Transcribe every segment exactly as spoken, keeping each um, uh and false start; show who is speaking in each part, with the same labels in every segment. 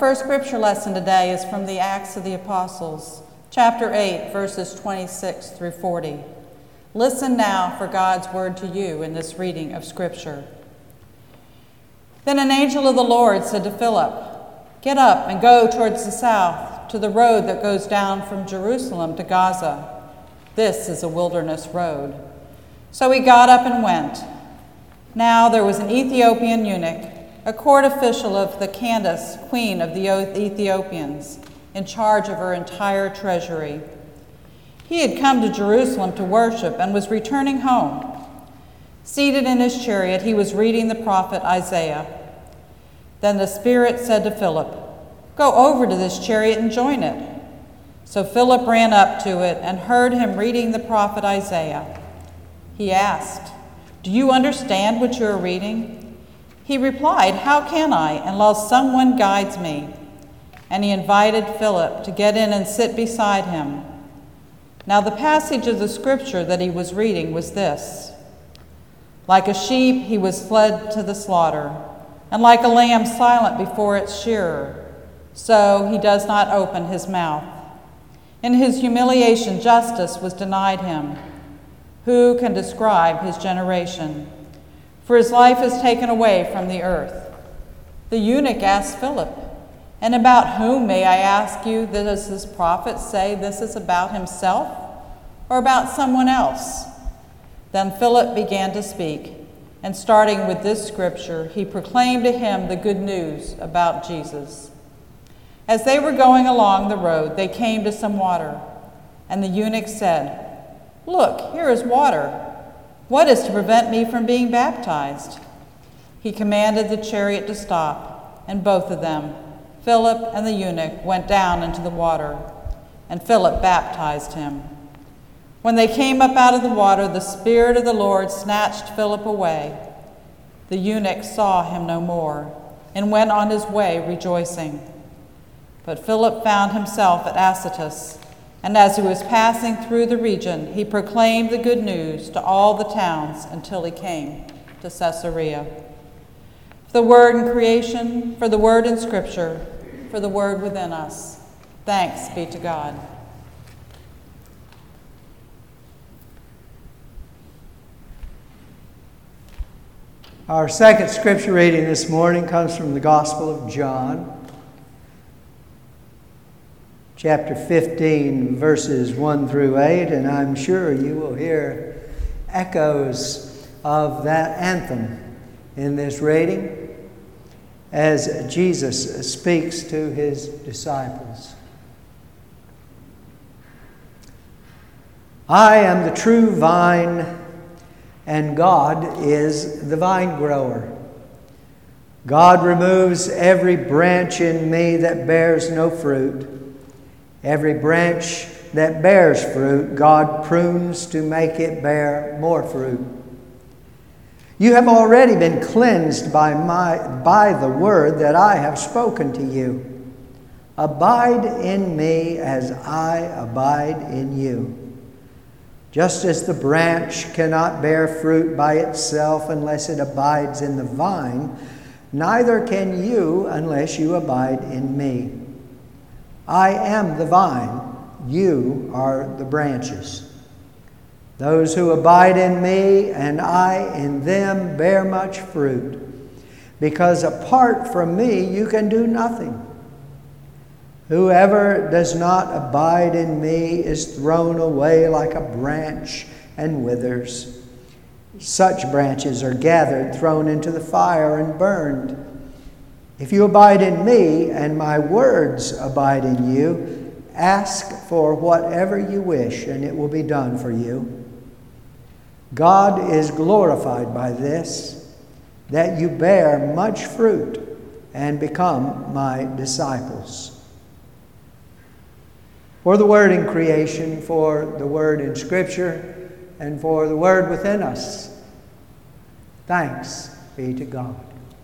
Speaker 1: First scripture lesson today is from the Acts of the Apostles, chapter eight, verses twenty-six through forty. Listen now for God's word to you in this reading of Scripture. Then an angel of the Lord said to Philip, "Get up and go towards the south, to the road that goes down from Jerusalem to Gaza. This is a wilderness road." So he got up and went. Now there was an Ethiopian eunuch, a court official of the Candace, queen of the Ethiopians, in charge of her entire treasury. He had come to Jerusalem to worship and was returning home. Seated in his chariot, he was reading the prophet Isaiah. Then the Spirit said to Philip, "Go over to this chariot and join it." So Philip ran up to it and heard him reading the prophet Isaiah. He asked, "Do you understand what you are reading?" He replied, "How can I, unless someone guides me?" And he invited Philip to get in and sit beside him. Now the passage of the scripture that he was reading was this: "Like a sheep he was led to the slaughter, and like a lamb silent before its shearer, so he does not open his mouth. In his humiliation justice was denied him. Who can describe his generation? For his life is taken away from the earth." The eunuch asked Philip, "And about whom, may I ask you, does this prophet say this is about himself or about someone else?" Then Philip began to speak, and starting with this scripture, he proclaimed to him the good news about Jesus. As they were going along the road, they came to some water, and the eunuch said, "Look, here is water. What is to prevent me from being baptized?" He commanded the chariot to stop, and both of them, Philip and the eunuch, went down into the water, and Philip baptized him. When they came up out of the water, the Spirit of the Lord snatched Philip away. The eunuch saw him no more, and went on his way rejoicing. But Philip found himself at Azotus, and as he was passing through the region, he proclaimed the good news to all the towns until he came to Caesarea. For the word in creation, for the word in Scripture, for the word within us. Thanks be to God.
Speaker 2: Our second scripture reading this morning comes from the Gospel of John, chapter fifteen, verses one through eight, and I'm sure you will hear echoes of that anthem in this reading as Jesus speaks to his disciples. "I am the true vine, and God is the vine grower. God removes every branch in me that bears no fruit. Every branch that bears fruit, God prunes to make it bear more fruit. You have already been cleansed by my by the word that I have spoken to you. Abide in me as I abide in you. Just as the branch cannot bear fruit by itself unless it abides in the vine, neither can you unless you abide in me. I am the vine, you are the branches. Those who abide in me and I in them bear much fruit, because apart from me you can do nothing. Whoever does not abide in me is thrown away like a branch and withers. Such branches are gathered, thrown into the fire, and burned. If you abide in me and my words abide in you, ask for whatever you wish, and it will be done for you. God is glorified by this, that you bear much fruit and become my disciples." For the word in creation, for the word in Scripture, and for the word within us, thanks be to God.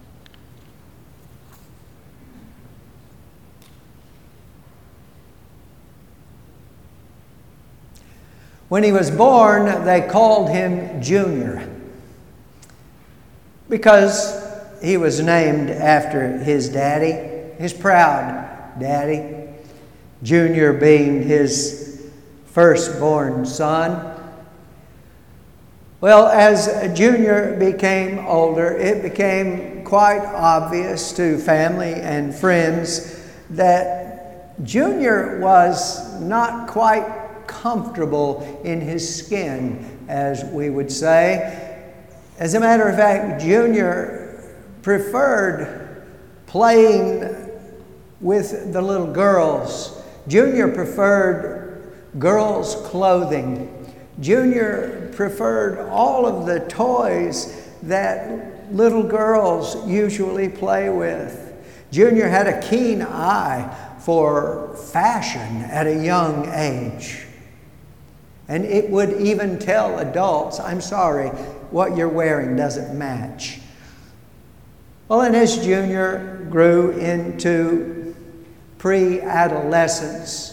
Speaker 2: When he was born, they called him Junior, because he was named after his daddy. his proud daddy, Junior being his firstborn son. Well, as Junior became older, it became quite obvious to family and friends that Junior was not quite comfortable in his skin, as we would say. As a matter of fact, Junior preferred playing with the little girls. Junior preferred girls' clothing. Junior preferred all of the toys that little girls usually play with. Junior had a keen eye for fashion at a young age. And it would even tell adults, I'm sorry, what you're wearing doesn't match. Well, and as Junior grew into pre-adolescence,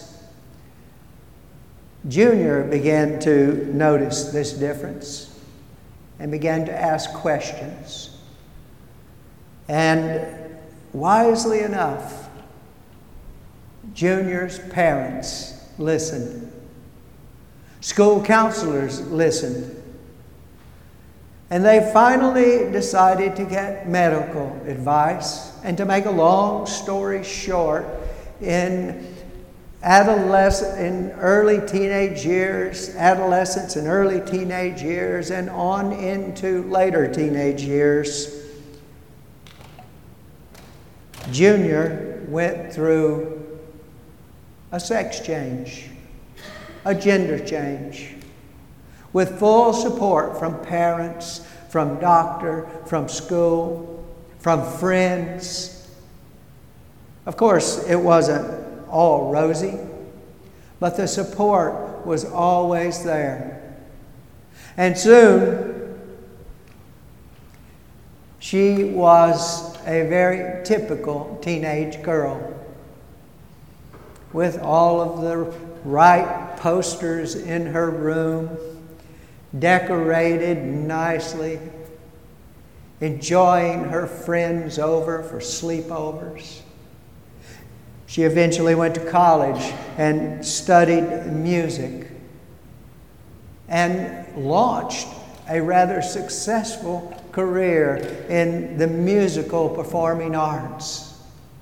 Speaker 2: Junior began to notice this difference and began to ask questions. And wisely enough, Junior's parents listened. School counselors listened. And they finally decided to get medical advice. And to make a long story short, in adolescent, in early teenage years, adolescence and early teenage years, and on into later teenage years, Junior went through a sex change, a gender change, with full support from parents, from doctor, from school, from friends. Of course, it wasn't all rosy, but the support was always there. And soon, she was a very typical teenage girl, with all of the right posters in her room, decorated nicely, enjoying her friends over for sleepovers. She eventually went to college and studied music and launched a rather successful career in the musical performing arts.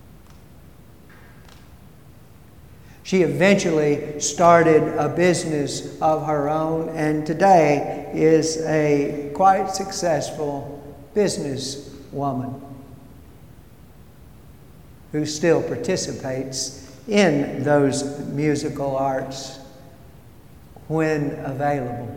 Speaker 2: She eventually started a business of her own and today is a quite successful businesswoman who still participates in those musical arts when available.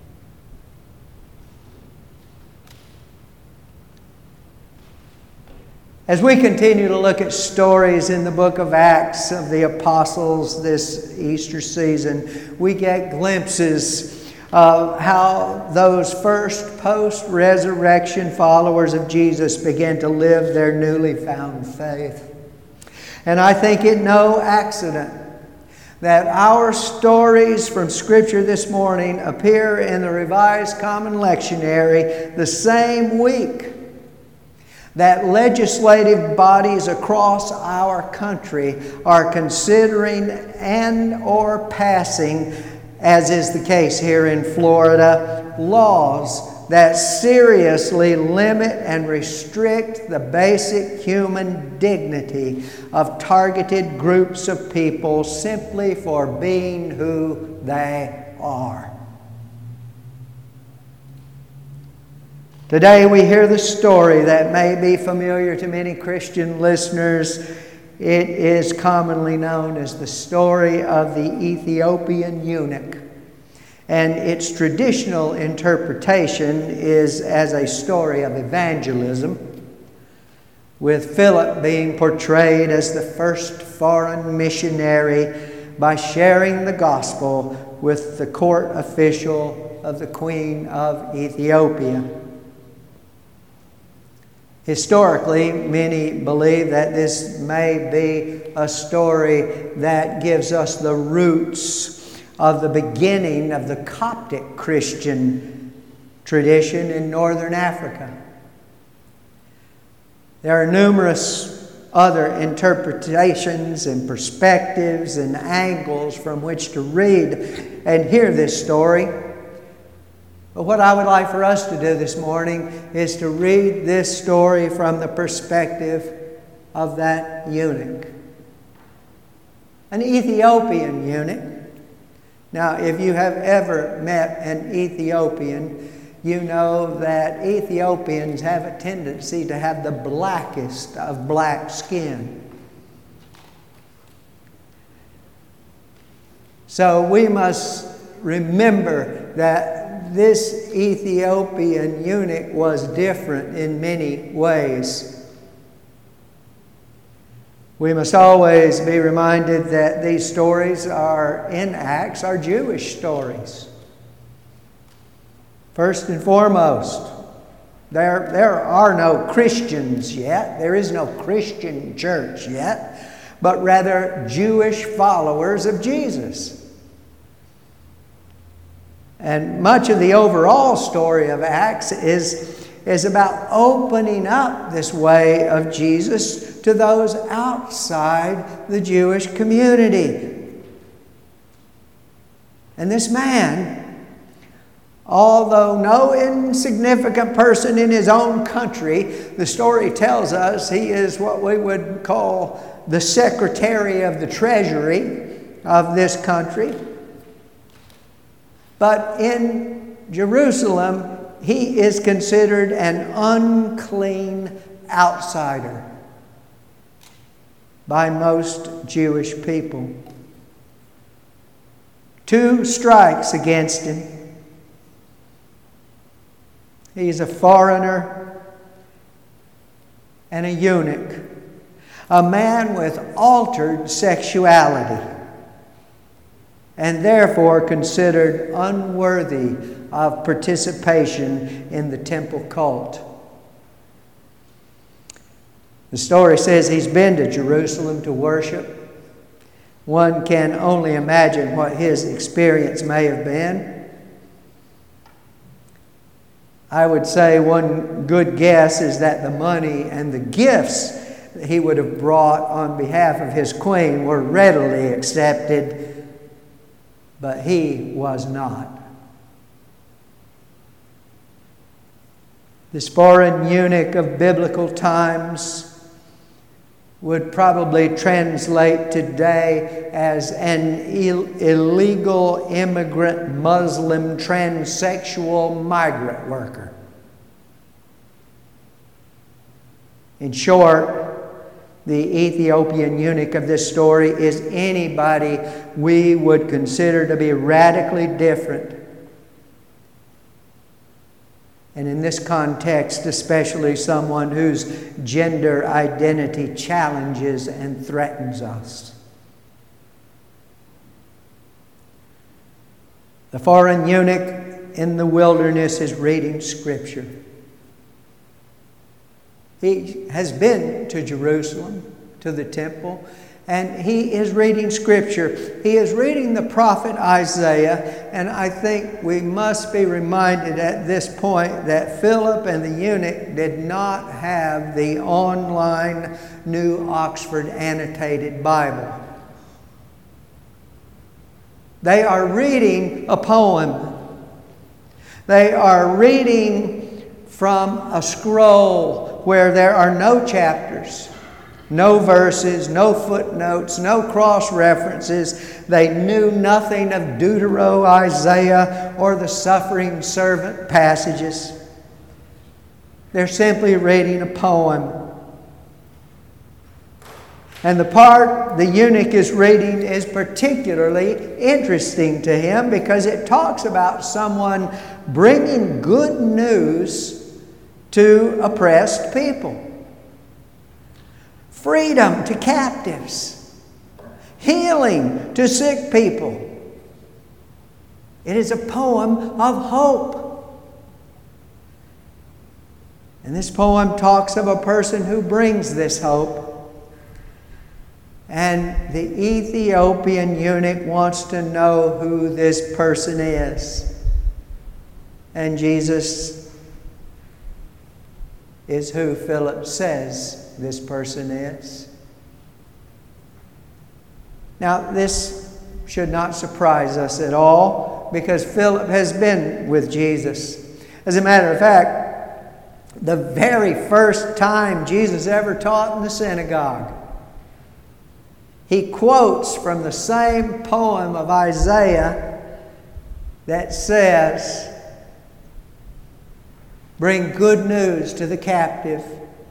Speaker 2: As we continue to look at stories in the book of Acts of the Apostles this Easter season, we get glimpses of how those first post-resurrection followers of Jesus began to live their newly found faith. And I think it no accident that our stories from Scripture this morning appear in the Revised Common Lectionary the same week that legislative bodies across our country are considering and or passing, as is the case here in Florida, laws that seriously limit and restrict the basic human dignity of targeted groups of people simply for being who they are. Today we hear the story that may be familiar to many Christian listeners. It is commonly known as the story of the Ethiopian eunuch. And its traditional interpretation is as a story of evangelism, with Philip being portrayed as the first foreign missionary by sharing the gospel with the court official of the Queen of Ethiopia. Historically, many believe that this may be a story that gives us the roots of the beginning of the Coptic Christian tradition in northern Africa. There are numerous other interpretations and perspectives and angles from which to read and hear this story. But what I would like for us to do this morning is to read this story from the perspective of that eunuch. An Ethiopian eunuch. Now, if you have ever met an Ethiopian, you know that Ethiopians have a tendency to have the blackest of black skin. So we must remember that this Ethiopian eunuch was different in many ways. We must always be reminded that these stories are in Acts are Jewish stories. First and foremost, there, there are no Christians yet. There is no Christian church yet, but rather Jewish followers of Jesus. And much of the overall story of Acts is, is about opening up this way of Jesus to those outside the Jewish community. And this man, although no insignificant person in his own country, the story tells us he is what we would call the secretary of the treasury of this country. But in Jerusalem, he is considered an unclean outsider by most Jewish people. Two strikes against him. He's a foreigner and a eunuch, a man with altered sexuality, and therefore considered unworthy of participation in the temple cult. The story says he's been to Jerusalem to worship. One can only imagine what his experience may have been. I would say one good guess is that the money and the gifts that he would have brought on behalf of his queen were readily accepted, but he was not. This foreign eunuch of biblical times would probably translate today as an Ill- illegal immigrant Muslim transsexual migrant worker. In short, the Ethiopian eunuch of this story is anybody we would consider to be radically different. And in this context, especially someone whose gender identity challenges and threatens us. The foreign eunuch in the wilderness is reading Scripture. He has been to Jerusalem, to the temple, and he is reading Scripture. He is reading the prophet Isaiah, and I think we must be reminded at this point that Philip and the eunuch did not have the online New Oxford Annotated Bible. They are reading a poem. They are reading from a scroll where there are no chapters, no verses, no footnotes, no cross-references. They knew nothing of Deutero, Isaiah, or the suffering servant passages. They're simply reading a poem. And the part the eunuch is reading is particularly interesting to him because it talks about someone bringing good news to oppressed people. Freedom to captives. Healing to sick people. It is a poem of hope. And this poem talks of a person who brings this hope. And the Ethiopian eunuch wants to know who this person is. And Jesus is who Philip says this person is. Now, this should not surprise us at all, because Philip has been with Jesus. As a matter of fact, the very first time Jesus ever taught in the synagogue, he quotes from the same poem of Isaiah that says, "Bring good news to the captive,"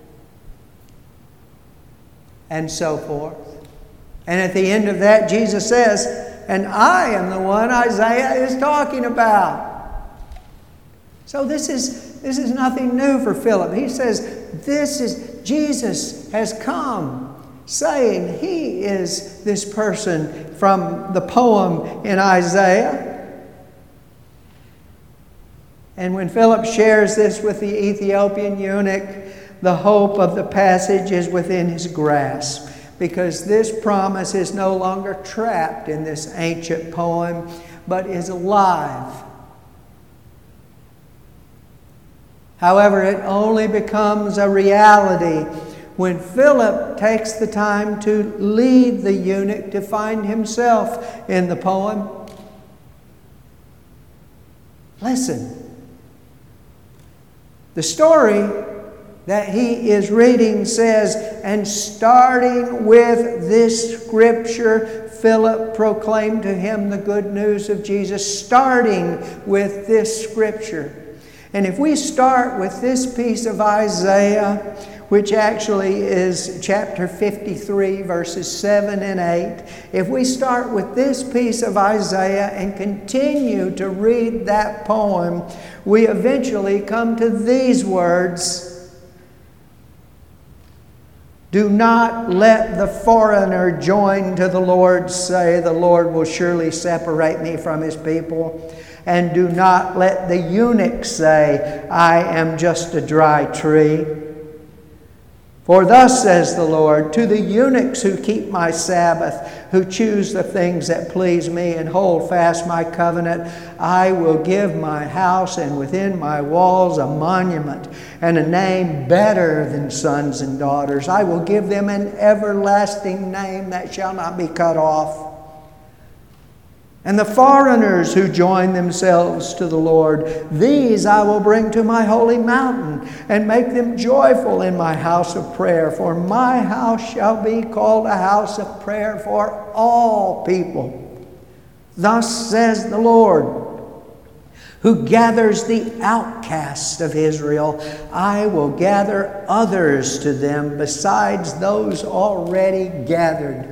Speaker 2: and so forth. And at the end of that, Jesus says, "And I am the one Isaiah is talking about." So this is, this is nothing new for Philip. He says, this is, Jesus has come, saying he is this person from the poem in Isaiah. And when Philip shares this with the Ethiopian eunuch, the hope of the passage is within his grasp, because this promise is no longer trapped in this ancient poem, but is alive. However, it only becomes a reality when Philip takes the time to lead the eunuch to find himself in the poem. Listen. The story that he is reading says, "And starting with this scripture, Philip proclaimed to him the good news of Jesus," starting with this scripture. And if we start with this piece of Isaiah, which actually is chapter fifty-three, verses seven and eight, if we start with this piece of Isaiah and continue to read that poem, we eventually come to these words: "Do not let the foreigner joined to the Lord say, 'The Lord will surely separate me from his people.' And do not let the eunuch say, 'I am just a dry tree.' For thus says the Lord, to the eunuchs who keep my Sabbath, who choose the things that please me and hold fast my covenant, I will give my house and within my walls a monument and a name better than sons and daughters. I will give them an everlasting name that shall not be cut off. And the foreigners who join themselves to the Lord, these I will bring to my holy mountain and make them joyful in my house of prayer. For my house shall be called a house of prayer for all people. Thus says the Lord, who gathers the outcasts of Israel. I will gather others to them besides those already gathered.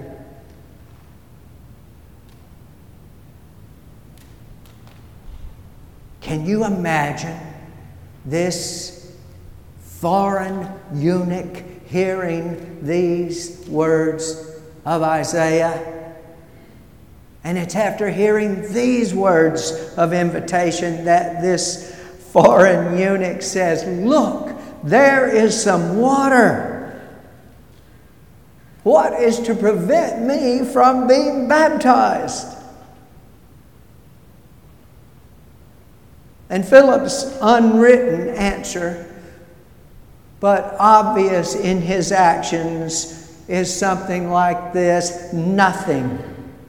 Speaker 2: Can you imagine this foreign eunuch hearing these words of Isaiah? And it's after hearing these words of invitation that this foreign eunuch says, "Look, there is some water. What is to prevent me from being baptized?" And Philip's unwritten answer, but obvious in his actions, is something like this: nothing.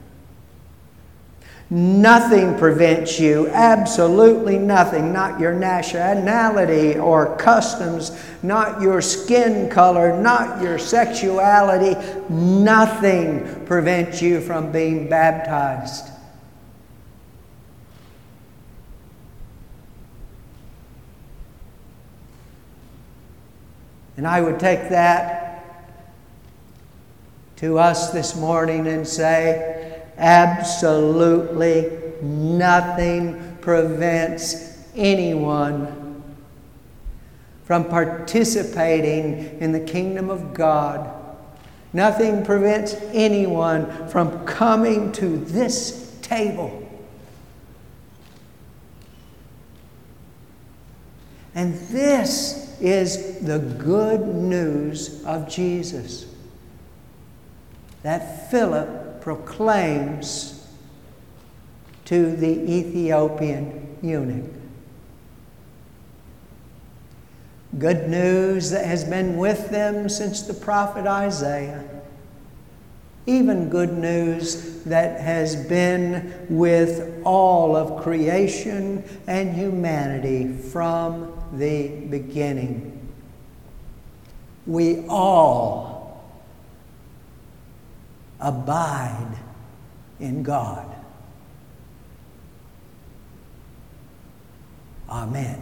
Speaker 2: Nothing prevents you, absolutely nothing, not your nationality or customs, not your skin color, not your sexuality, nothing prevents you from being baptized. And I would take that to us this morning and say, absolutely nothing prevents anyone from participating in the kingdom of God. Nothing prevents anyone from coming to this table. And this is the good news of Jesus that Philip proclaims to the Ethiopian eunuch. Good news that has been with them since the prophet Isaiah. Even good news that has been with all of creation and humanity from the beginning. We all abide in God. Amen.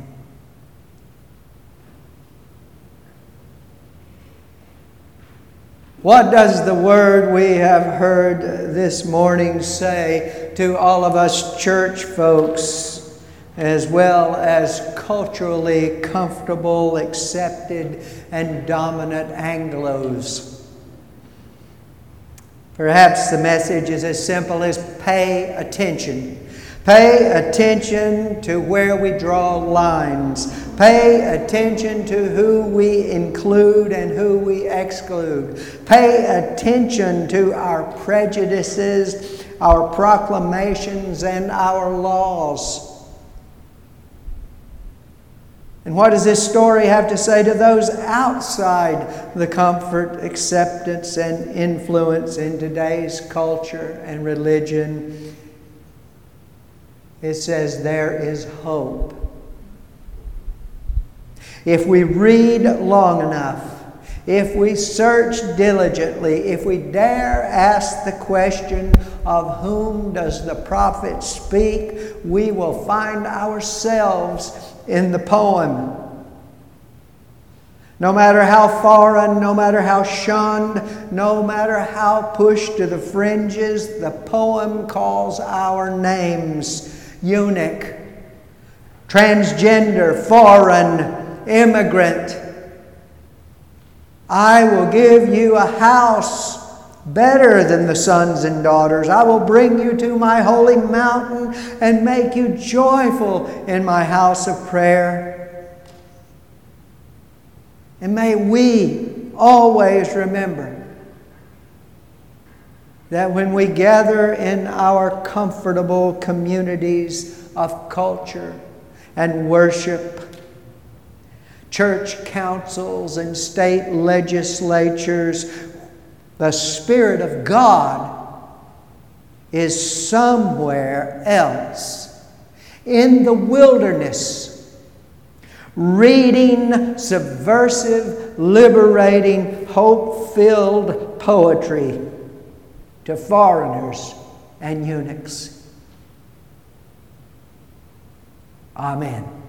Speaker 2: What does the word we have heard this morning say to all of us church folks, as well as culturally comfortable, accepted, and dominant Anglos? Perhaps the message is as simple as pay attention. Pay attention to where we draw lines. Pay attention to who we include and who we exclude. Pay attention to our prejudices, our proclamations, and our laws. And what does this story have to say to those outside the comfort, acceptance, and influence in today's culture and religion? It says there is hope. If we read long enough, if we search diligently, if we dare ask the question, of whom does the prophet speak, we will find ourselves in the poem. No matter how foreign, no matter how shunned, no matter how pushed to the fringes, the poem calls our names. Eunuch, transgender, foreign, immigrant. I will give you a house better than the sons and daughters. I will bring you to my holy mountain and make you joyful in my house of prayer. And may we always remember that when we gather in our comfortable communities of culture and worship, church councils and state legislatures, the Spirit of God is somewhere else in the wilderness, reading subversive, liberating, hope-filled poetry to foreigners and eunuchs. Amen.